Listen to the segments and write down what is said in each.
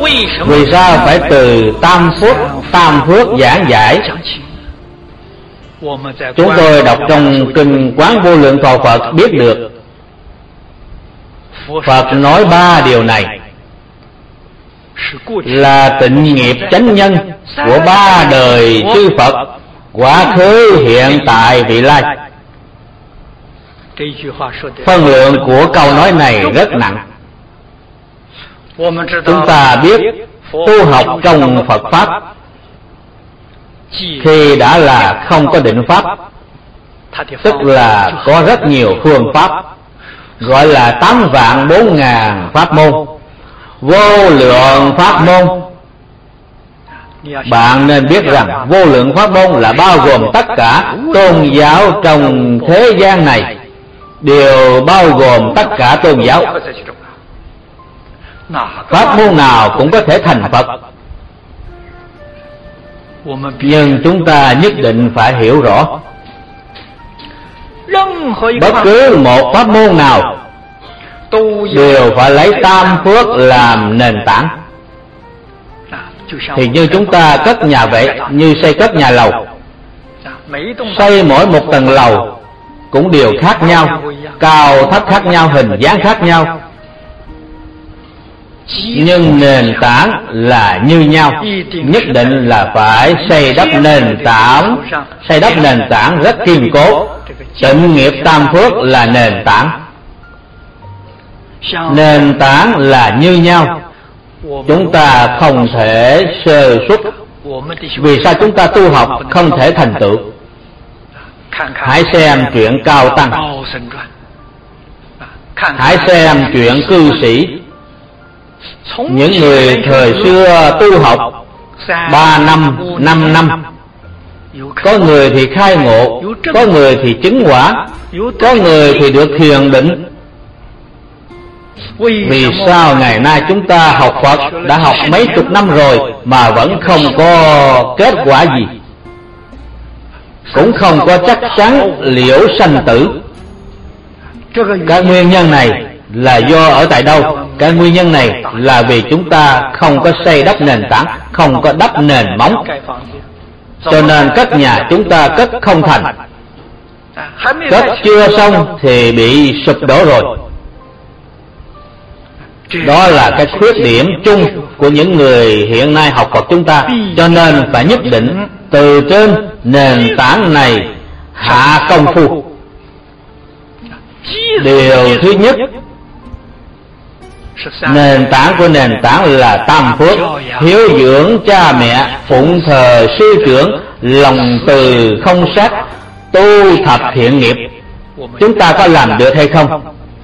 Vì sao phải từ tam phước giảng giải? Chúng tôi đọc trong kinh Quán Vô Lượng Thọ Phật biết được Phật nói 3 điều này là tịnh nghiệp chánh nhân của 3 đời chư Phật, quá khứ, hiện tại, vị lai. Phân lượng của câu nói này rất nặng. Chúng ta biết tu học trong Phật Pháp khi đã là không có định Pháp, tức là có rất nhiều phương pháp, gọi là 8.400.000 pháp môn, vô lượng pháp môn. Bạn nên biết rằng vô lượng pháp môn là bao gồm tất cả tôn giáo trong thế gian này, đều bao gồm tất cả tôn giáo. Pháp môn nào cũng có thể thành Phật, nhưng chúng ta nhất định phải hiểu rõ, bất cứ một pháp môn nào đều phải lấy tam phước làm nền tảng. Thì như chúng ta cất nhà vậy, như xây cất nhà lầu, xây mỗi một tầng lầu cũng đều khác nhau, cao thấp khác nhau, hình dáng khác nhau, nhưng nền tảng là như nhau. Nhất định là phải xây đắp nền tảng rất kiên cố. Tịnh nghiệp tam phước là nền tảng. Nền tảng là như nhau, chúng ta không thể sơ suất. Vì sao chúng ta tu học không thể thành tựu? Hãy xem chuyện Cao Tăng, hãy xem chuyện cư sĩ. Những người thời xưa tu học 3 năm, 5 năm, có người thì khai ngộ, có người thì chứng quả, có người thì được thiền định. Vì sao ngày nay chúng ta học Phật đã học mấy chục năm rồi mà vẫn không có kết quả gì, cũng không có chắc chắn liễu sanh tử? Các nguyên nhân này là do ở tại đâu? Cái nguyên nhân này là vì chúng ta không có xây đắp nền tảng, không có đắp nền móng, cho nên cất nhà chúng ta cất không thành. Cất chưa xong thì bị sụp đổ rồi. Đó là cái khuyết điểm chung của những người hiện nay học Phật chúng ta. Cho nên phải nhất định từ trên nền tảng này hạ công phu. Điều thứ nhất, nền tảng của nền tảng là tam phước: hiếu dưỡng cha mẹ, phụng thờ sư trưởng, lòng từ không sát, tu thập thiện nghiệp. Chúng ta có làm được hay không?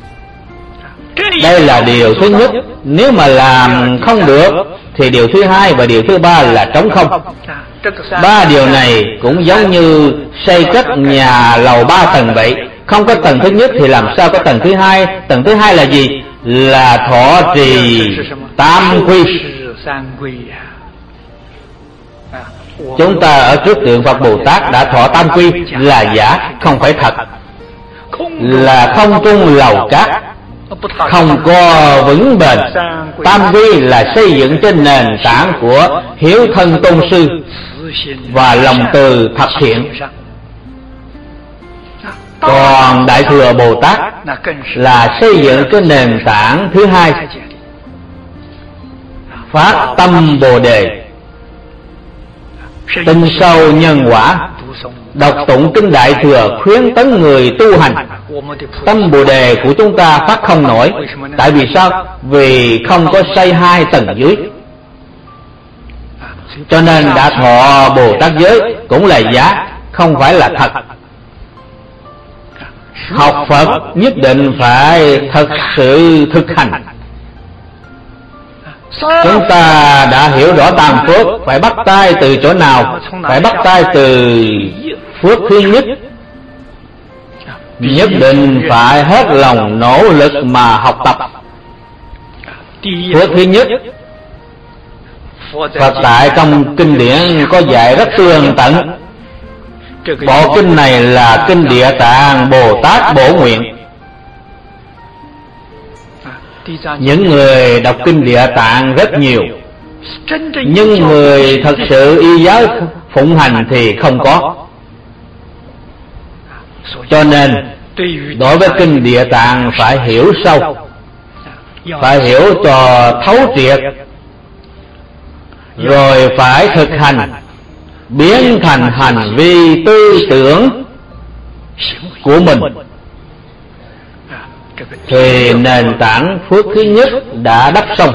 Đây là điều thứ nhất. Nếu mà làm không được thì điều thứ hai và điều thứ ba là trống không. 3 điều này cũng giống như xây cất nhà lầu 3 tầng vậy. Không có tầng thứ nhất thì làm sao có tầng thứ hai? Tầng thứ hai là gì? Là thọ trì tam quy. Chúng ta ở trước tượng Phật Bồ Tát đã thọ tam quy là giả, không phải thật. Là không trung lầu cát, không có vững bền. Tam quy là xây dựng trên nền tảng của hiếu thân tôn sư và lòng từ thập thiện. Còn Đại Thừa Bồ Tát là xây dựng trên nền tảng thứ hai, phát tâm Bồ Đề, tin sâu nhân quả, đọc tụng kinh Đại Thừa khuyến tấn người tu hành. Tâm Bồ Đề của chúng ta phát không nổi. Tại vì sao? Vì không có xây 2 tầng dưới. Cho nên đã thọ Bồ Tát giới cũng là giả, không phải là thật. Học Phật nhất định phải thật sự thực hành. Chúng ta đã hiểu rõ tam phước, phải bắt tay từ chỗ nào? Phải bắt tay từ phước thứ nhất. Nhất định phải hết lòng nỗ lực mà học tập. Phước thứ nhất, Phật tại trong kinh điển có dạy rất tường tận. Bộ kinh này là kinh Địa Tạng Bồ Tát Bổ Nguyện. Những người đọc kinh Địa Tạng rất nhiều, nhưng người thật sự y giáo phụng hành thì không có. Cho nên đối với kinh Địa Tạng phải hiểu sâu, phải hiểu cho thấu triệt, rồi phải thực hành, biến thành hành vi tư tưởng của mình, thì nền tảng phước thứ nhất đã đắp xong.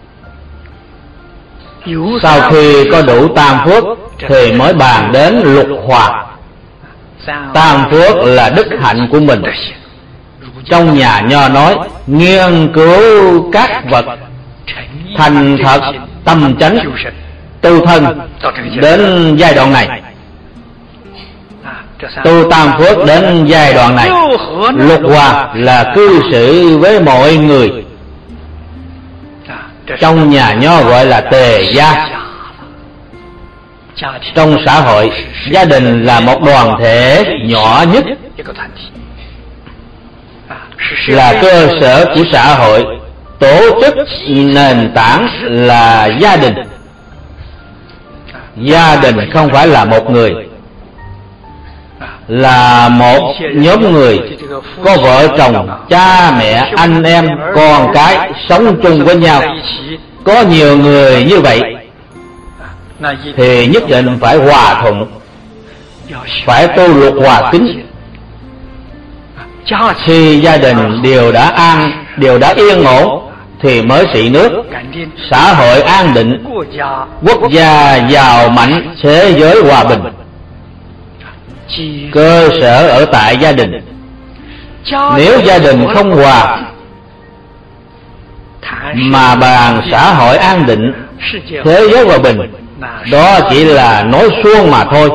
Sau khi có đủ tam phước thì mới bàn đến lục hòa. Tam phước là đức hạnh của mình. Trong nhà Nho nói nghiên cứu các vật, thành thật tâm chánh tu thân. Đến giai đoạn này, tu tam phước đến giai đoạn này, lục hòa là cư xử với mọi người. Trong nhà Nho gọi là tề gia. Trong xã hội, gia đình là một đoàn thể nhỏ nhất, là cơ sở của xã hội. Tổ chức nền tảng là gia đình. Gia đình không phải là một người, là một nhóm người có vợ chồng, cha mẹ, anh em, con cái sống chung với nhau. Có nhiều người như vậy thì nhất định phải hòa thuận, phải tu lục hòa kính. Khi gia đình đều đã yên ổn thì mới trị nước, xã hội an định, quốc gia giàu mạnh, thế giới hòa bình. Cơ sở ở tại gia đình. Nếu gia đình không hòa mà bàn xã hội an định, thế giới hòa bình, đó chỉ là nói suông mà thôi,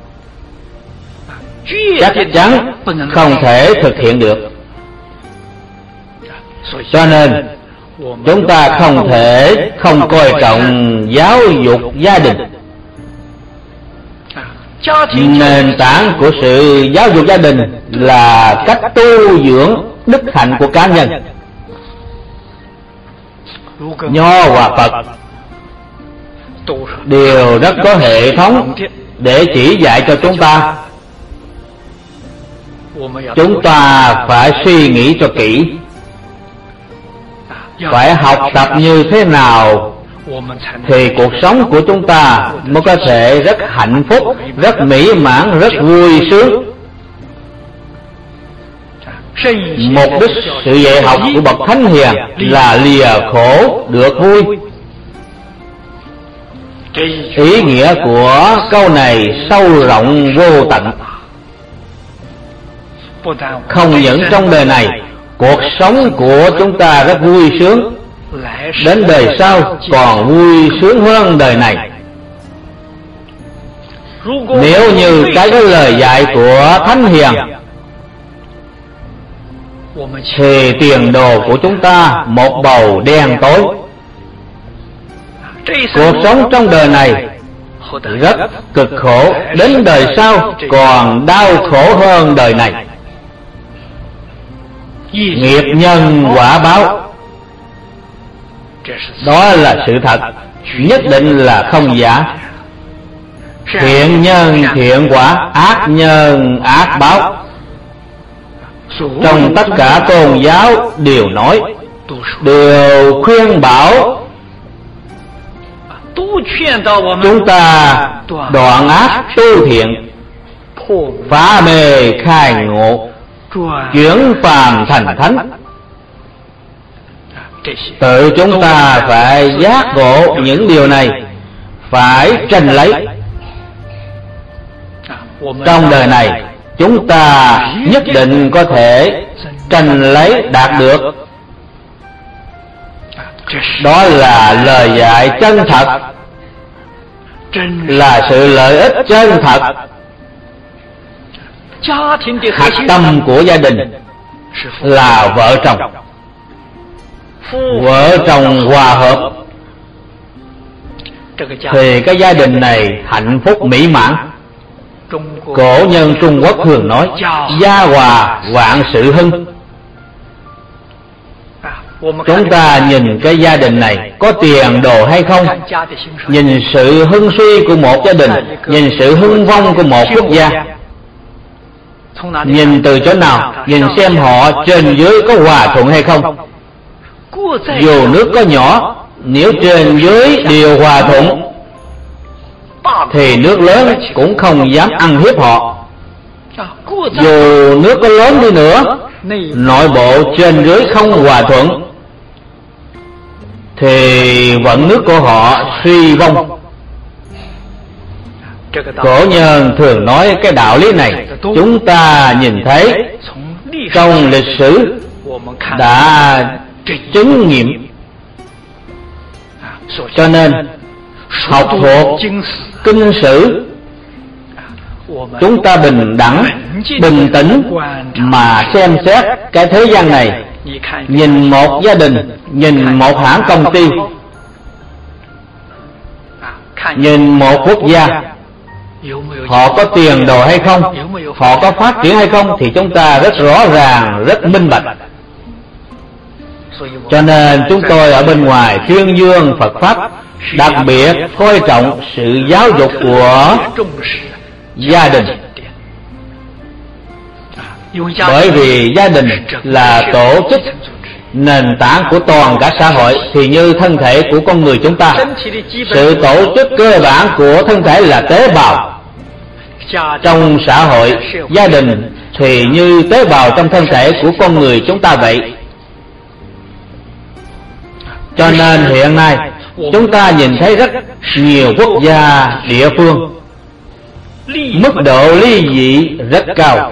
chắc chắn không thể thực hiện được. Cho nên chúng ta không thể không coi trọng giáo dục gia đình. Nền tảng của sự giáo dục gia đình là cách tu dưỡng đức hạnh của cá nhân. Nho và Phật đều rất có hệ thống để chỉ dạy cho chúng ta. Chúng ta phải suy nghĩ cho kỹ, phải học tập như thế nào thì cuộc sống của chúng ta mới có thể rất hạnh phúc, rất mỹ mãn, rất vui sướng. Mục đích sự dạy học của bậc thánh hiền là lìa khổ được vui. Ý nghĩa của câu này sâu rộng vô tận. Không những trong đời này, cuộc sống của chúng ta rất vui sướng, đến đời sau còn vui sướng hơn đời này. Nếu như cái lời dạy của thánh hiền thì tiền đồ của chúng ta một bầu đen tối. Cuộc sống trong đời này rất cực khổ, đến đời sau còn đau khổ hơn đời này. Nghiệp nhân quả báo, đó là sự thật, nhất định là không giả. Thiện nhân thiện quả, ác nhân ác báo. Trong tất cả tôn giáo đều nói, đều khuyên bảo chúng ta đoạn ác tu thiện, phá mê khai ngộ, chuyển phàm thành thánh. Tự chúng ta phải giác ngộ những điều này, phải tranh lấy. Trong đời này chúng ta nhất định có thể tranh lấy đạt được. Đó là lời dạy chân thật, là sự lợi ích chân thật. Hạch tâm của gia đình là vợ chồng. Vợ chồng hòa hợp thì cái gia đình này hạnh phúc mỹ mãn. Cổ nhân Trung Quốc thường nói gia hòa vạn sự hưng. Chúng ta nhìn cái gia đình này có tiền đồ hay không, nhìn sự hưng suy của một gia đình, nhìn sự hưng vong của một quốc gia. Nhìn từ chỗ nào? Nhìn xem họ trên dưới có hòa thuận hay không. Dù nước có nhỏ, nếu trên dưới đều hòa thuận thì nước lớn cũng không dám ăn hiếp họ. Dù nước có lớn đi nữa, nội bộ trên dưới không hòa thuận thì vận nước của họ suy vong. Cổ nhân thường nói cái đạo lý này chúng ta nhìn thấy trong lịch sử đã chứng nghiệm. Cho nên học thuộc kinh sử, chúng ta bình đẳng, bình tĩnh mà xem xét cái thế gian này. Nhìn một gia đình, nhìn một hãng công ty, nhìn một quốc gia, họ có tiền đồ hay không, họ có phát triển hay không, thì chúng ta rất rõ ràng, rất minh bạch. Cho nên chúng tôi ở bên ngoài tuyên dương Phật Pháp, đặc biệt coi trọng sự giáo dục của gia đình. Bởi vì gia đình là tổ chức nền tảng của toàn cả xã hội, thì như thân thể của con người chúng ta, sự tổ chức cơ bản của thân thể là tế bào. Trong xã hội, gia đình thì như tế bào trong thân thể của con người chúng ta vậy. Cho nên hiện nay chúng ta nhìn thấy rất nhiều quốc gia, địa phương mức độ ly dị rất cao,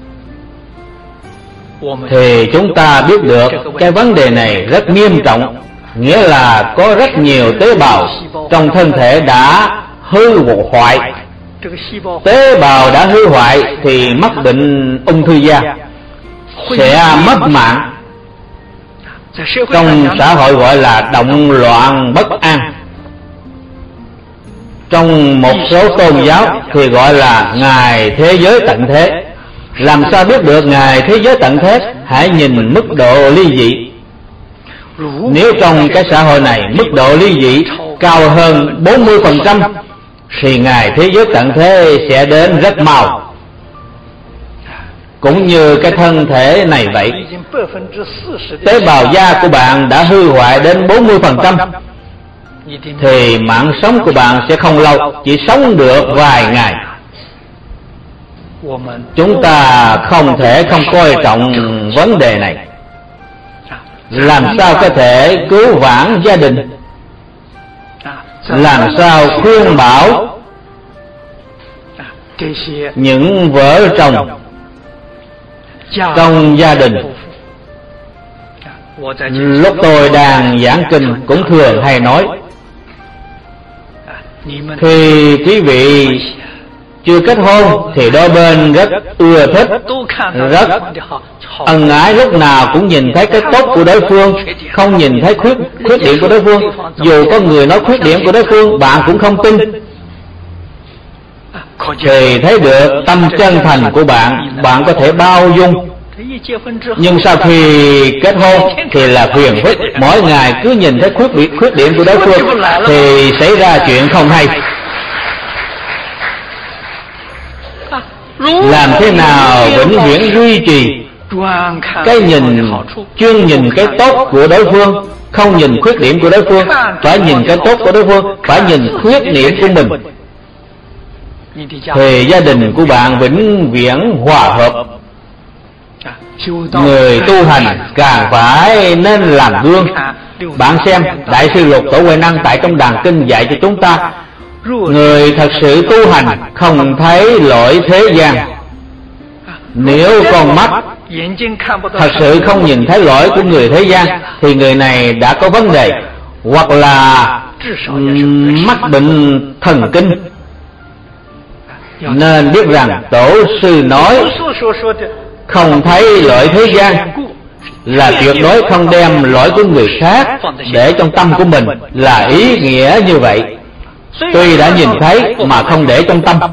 thì chúng ta biết được cái vấn đề này rất nghiêm trọng. Nghĩa là có rất nhiều tế bào trong thân thể đã hư hoại. Tế bào đã hư hoại thì mắc bệnh ung thư da, sẽ mất mạng. Trong xã hội gọi là động loạn bất an. Trong một số tôn giáo thì gọi là ngày thế giới tận thế. Làm sao biết được ngày thế giới tận thế? Hãy nhìn mức độ ly dị. Nếu trong cái xã hội này mức độ ly dị cao hơn 40% thì ngày thế giới tận thế sẽ đến rất mau. Cũng như cái thân thể này vậy, tế bào da của bạn đã hư hoại đến 40% thì mạng sống của bạn sẽ không lâu, chỉ sống được vài ngày. Chúng ta không thể không coi trọng vấn đề này. Làm sao có thể cứu vãn gia đình, làm sao khuyên bảo những vợ chồng trong gia đình. Lúc tôi đang giảng kinh cũng thường hay nói, khi quý vị chưa kết hôn thì đôi bên rất ưa thích, rất ân ái, lúc nào cũng nhìn thấy cái tốt của đối phương, không nhìn thấy khuyết điểm của đối phương. Dù có người nói khuyết điểm của đối phương, bạn cũng không tin, thì thấy được tâm chân thành của bạn, bạn có thể bao dung. Nhưng sau khi kết hôn thì là phiền phức, mỗi ngày cứ nhìn thấy khuyết điểm của đối phương thì xảy ra chuyện không hay. Làm thế nào vĩnh viễn duy trì cái nhìn, chuyên nhìn cái tốt của đối phương, không nhìn khuyết điểm của đối phương, phải nhìn cái tốt của đối phương, phải nhìn khuyết điểm của mình, thì gia đình của bạn vĩnh viễn hòa hợp. Người tu hành càng phải nên làm gương. Bạn xem Đại sư Lục Tổ Huệ Năng tại trong đàn kinh dạy cho chúng ta, người thật sự tu hành không thấy lỗi thế gian. Nếu con mắt thật sự không nhìn thấy lỗi của người thế gian thì người này đã có vấn đề, hoặc là mắc bệnh thần kinh. Nên biết rằng Tổ sư nói không thấy lỗi thế gian là tuyệt đối không đem lỗi của người khác để trong tâm của mình, là ý nghĩa như vậy. Tuy đã nhìn thấy mà không để trong tâm.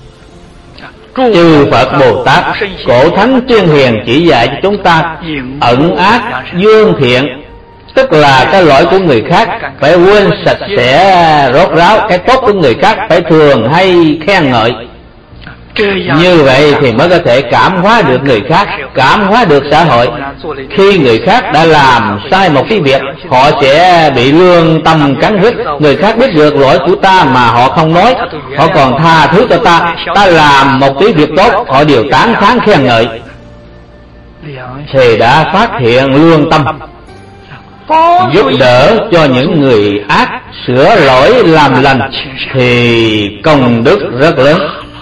Chư Phật Bồ Tát, cổ thánh tiên hiền chỉ dạy cho chúng ta ẩn ác dương thiện tức là cái lỗi của người khác phải quên sạch sẽ rốt ráo, cái tốt của người khác phải thường hay khen ngợi. Như vậy thì mới có thể cảm hóa được người khác, cảm hóa được xã hội. Khi người khác đã làm sai một cái việc, họ sẽ bị lương tâm cắn rứt. Người khác biết được lỗi của ta mà họ không nói, họ còn tha thứ cho ta. Ta làm một cái việc tốt, họ đều tán thán khen ngợi, thì đã phát hiện lương tâm, giúp đỡ cho những người ác sửa lỗi làm lành, thì công đức rất lớn.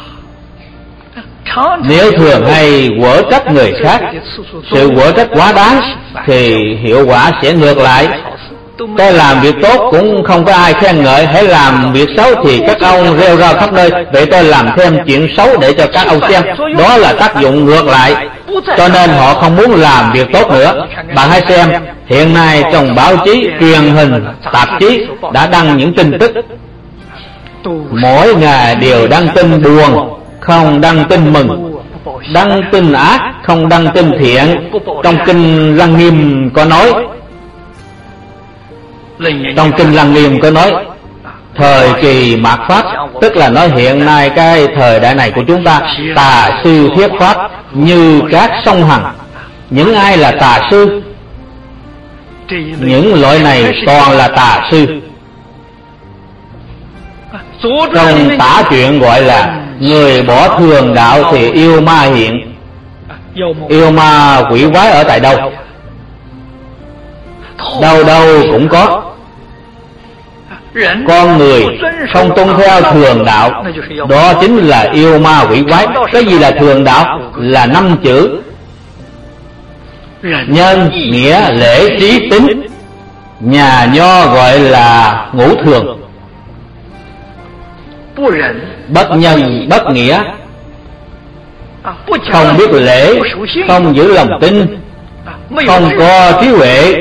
Nếu thường hay quở trách người khác, sự quở trách quá đáng, thì hiệu quả sẽ ngược lại. Tôi làm việc tốt cũng không có ai khen ngợi, hãy làm việc xấu thì các ông rêu rao khắp nơi. Vậy tôi làm thêm chuyện xấu để cho các ông xem, đó là tác dụng ngược lại. Cho nên họ không muốn làm việc tốt nữa. Bạn hãy xem, hiện nay trong báo chí, truyền hình, tạp chí đã đăng những tin tức, mỗi ngày đều đăng tin buồn, không đăng tin mừng, đăng tin ác, không đăng tin thiện. Trong kinh Lăng Nghiêm có nói, thời kỳ mạt Pháp, tức là nói hiện nay cái thời đại này của chúng ta, tà sư thuyết Pháp như các sông Hằng. Những ai là tà sư? Những loại này toàn là tà sư. Trong tả chuyện gọi là người bỏ thường đạo thì yêu ma hiện. Yêu ma quỷ quái ở tại đâu? Đâu đâu cũng có. Con người không tuân theo thường đạo, đó chính là yêu ma quỷ quái. Cái gì là thường đạo? Là 5 chữ: nhân, nghĩa, lễ, trí, tính. Nhà Nho gọi là ngũ thường. Bất nhân, bất nghĩa, không biết lễ, không giữ lòng tin, không có trí huệ,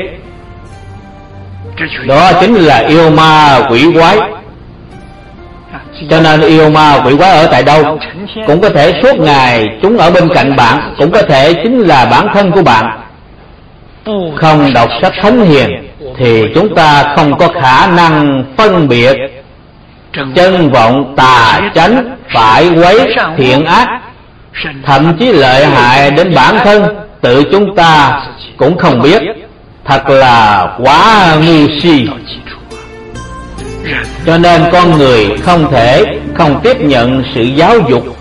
đó chính là yêu ma quỷ quái. Cho nên yêu ma quỷ quái ở tại đâu? Cũng có thể suốt ngày chúng ở bên cạnh bạn, cũng có thể chính là bản thân của bạn. Không đọc sách thánh hiền thì chúng ta không có khả năng phân biệt chân vọng, tà chánh, phải quấy, thiện ác. Thậm chí lợi hại đến bản thân tự chúng ta cũng không biết. Thật là quá ngu si. Cho nên con người không thể không tiếp nhận sự giáo dục